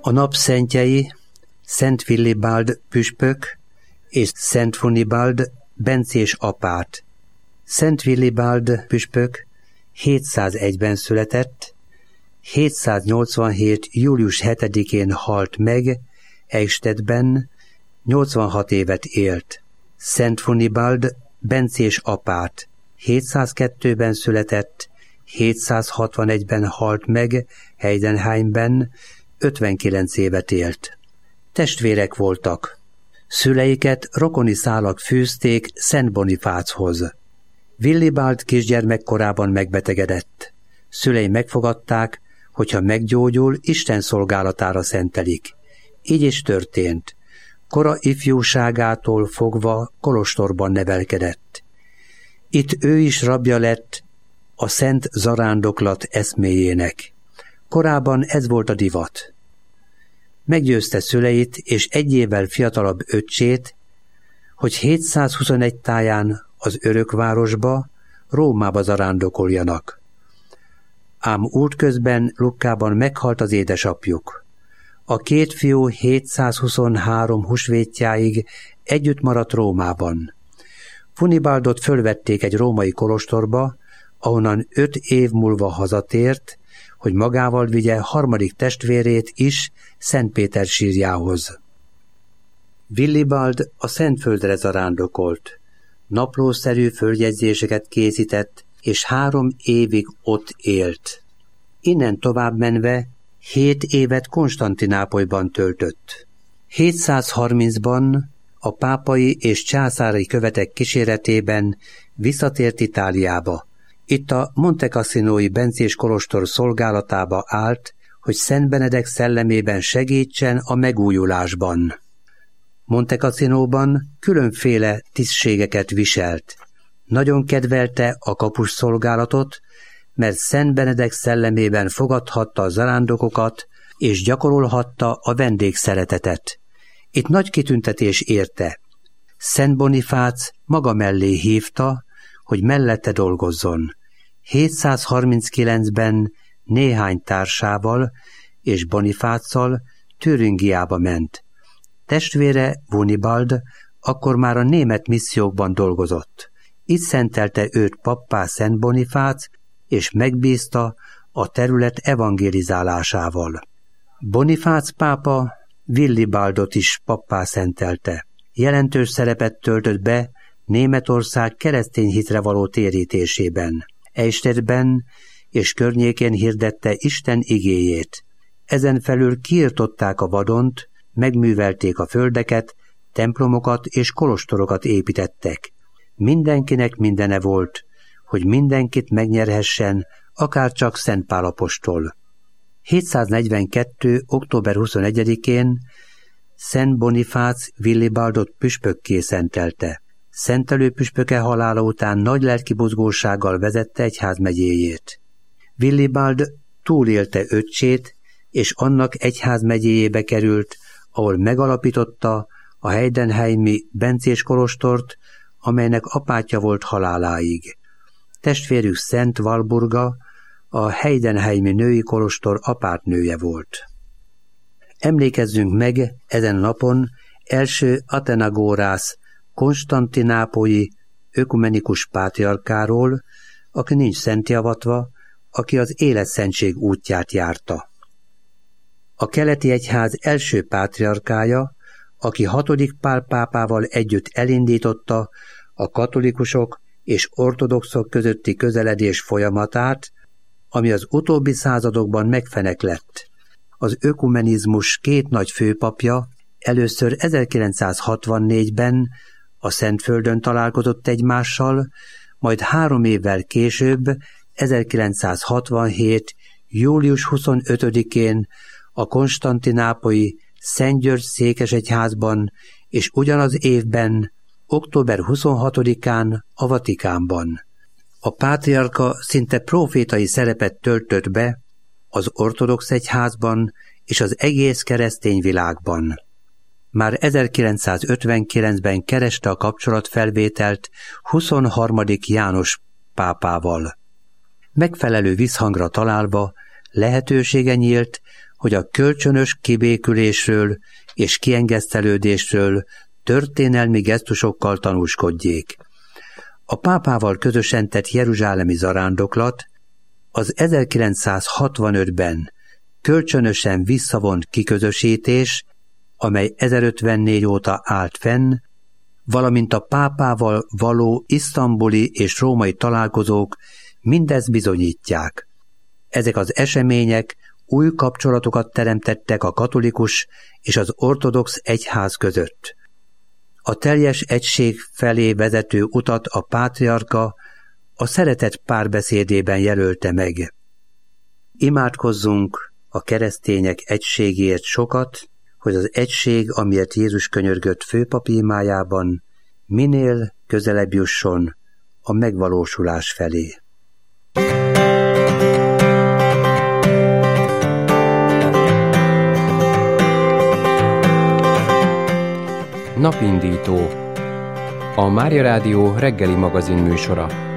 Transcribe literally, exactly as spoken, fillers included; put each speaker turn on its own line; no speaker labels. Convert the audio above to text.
A napszentjei Szent Willibald püspök és Szent Funibald bencés apát. Szent Willibald püspök hétszázegyben született, hétszáznyolcvanhét. július hetedikén halt meg, Eichstättben, nyolcvanhat évet élt. Szent Funibald bencés apát hétszázkettőben született, hétszázhatvanegyben halt meg, Heidenheimben, ötvenkilenc évet élt. Testvérek voltak. Szüleiket rokoni szálak fűzték Szent Bonifáchoz. Willibald kisgyermekkorában megbetegedett. Szülei megfogadták, hogyha meggyógyul, Isten szolgálatára szentelik. Így is történt. Kora ifjúságától fogva kolostorban nevelkedett. Itt ő is rabja lett a szent zarándoklat eszméjének. Korábban ez volt a divat. Meggyőzte szüleit és egy évvel fiatalabb öccsét, hogy hétszázhuszonegy táján az örökvárosba, Rómába zarándokoljanak. Ám útközben Lukkában meghalt az édesapjuk. A két fiú hétszázhuszonhárom húsvétjáig együtt maradt Rómában. Funibaldot fölvették egy római kolostorba, ahonnan öt év múlva hazatért, hogy magával vigye harmadik testvérét is Szent Péter sírjához. Willibald a Szentföldre zarándokolt. Naplószerű földjegyzéseket készített, és három évig ott élt. Innen tovább menve hét évet Konstantinápolyban töltött. hétszázharmincban a pápai és császári követek kíséretében visszatért Itáliába. Itt a Monte Cassinoi bencés kolostor szolgálatába állt, hogy Szent Benedek szellemében segítsen a megújulásban. Monte Cassinóban különféle tisztségeket viselt. Nagyon kedvelte a kapus szolgálatot, mert Szent Benedek szellemében fogadhatta a zarándokokat, és gyakorolhatta a vendégszeretetet. Itt nagy kitüntetés érte. Szent Bonifác maga mellé hívta, hogy mellette dolgozzon. hétszázharminckilencben néhány társával és Bonifáccal Türingiába ment. Testvére Wunibald akkor már a német missziókban dolgozott. Itt szentelte őt pappá Szent Bonifác, és megbízta a terület evangelizálásával. Bonifác pápa Willibaldot is pappá szentelte. Jelentős szerepet töltött be Németország keresztény hitre való térítésében. Eichstättben és környékén hirdette Isten igéjét. Ezen felül kiirtották a vadont, megművelték a földeket, templomokat és kolostorokat építettek. Mindenkinek mindene volt, hogy mindenkit megnyerhessen, akárcsak Szent Pál apostol. hétszáznegyvenkettő. október huszonegyedikén Szent Bonifác Willibaldot püspökké szentelte. Szentelő püspöke halála után nagy lelkibuzgósággal vezette egyházmegyéjét. Willibald túlélte öccsét, és annak egyházmegyéjébe került, ahol megalapította a heidenheimi bencés kolostort, amelynek apátja volt haláláig. Testvérük Szent Walburga a heidenheimi női kolostor apátnője volt. Emlékezzünk meg ezen napon első Athenagorász konstantinápolyi ökumenikus pátriarkáról, aki nincs szentjavatva, aki az életszentség útját járta. A keleti egyház első pátriarkája, aki hatodik Pál pápával együtt elindította a katolikusok és ortodoxok közötti közeledés folyamatát, ami az utóbbi századokban megfeneklett. Az ökumenizmus két nagy főpapja először ezerkilencszázhatvannégyben a Szentföldön találkozott egymással, majd három évvel később, ezerkilencszázhatvanhét. július huszonötödikén a konstantinápolyi Szent György székesegyházban, és ugyanaz évben, október huszonhatodikán a Vatikánban. A pátriarka szinte profétai szerepet töltött be az ortodox egyházban és az egész keresztény világban. Már ezerkilencszázötvenkilencben kereste a kapcsolatfelvételt huszonharmadik János pápával. Megfelelő visszhangra találva lehetősége nyílt, hogy a kölcsönös kibékülésről és kiengesztelődésről történelmi gesztusokkal tanúskodjék. A pápával közösen tett jeruzsálemi zarándoklat, az ezerkilencszázhatvanötben kölcsönösen visszavont kiközösítés, amely ezerötvennégy óta állt fenn, valamint a pápával való isztambuli és római találkozók mindezt bizonyítják. Ezek az események új kapcsolatokat teremtettek a katolikus és az ortodox egyház között. A teljes egység felé vezető utat a pátriárka a szeretet párbeszédében jelölte meg. Imádkozzunk a keresztények egységért sokat, hogy az egység, amiért Jézus könyörgött főpapi imájában, minél közelebb jusson a megvalósulás felé.
Napindító. A Mária Rádió reggeli magazin műsora.